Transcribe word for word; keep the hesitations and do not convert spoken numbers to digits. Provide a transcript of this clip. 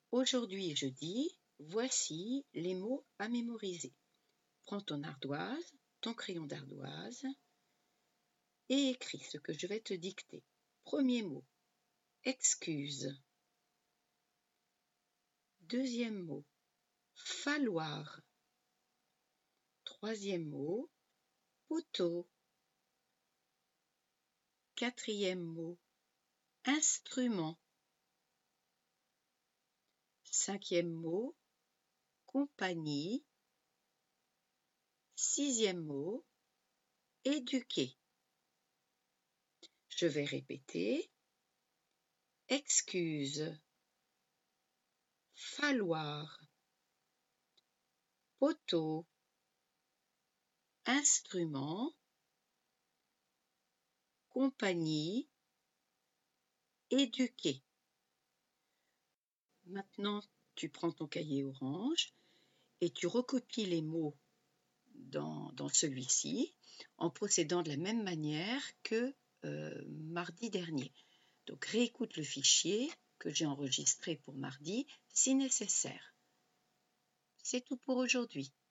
Aujourd'hui, je dis, voici les mots à mémoriser. Prends ton ardoise, ton crayon d'ardoise et écris ce que je vais te dicter. Premier mot, excuse. Deuxième mot, falloir. Troisième mot, poteau. Quatrième mot, instrument. Cinquième mot, compagnie. Sixième mot, éduquer. Je vais répéter. Excuse, falloir, poteau, instrument, compagnie, éduquer. Maintenant, tu prends ton cahier orange et tu recopies les mots dans, dans celui-ci en procédant de la même manière que euh, mardi dernier. Donc, réécoute le fichier que j'ai enregistré pour mardi si nécessaire. C'est tout pour aujourd'hui.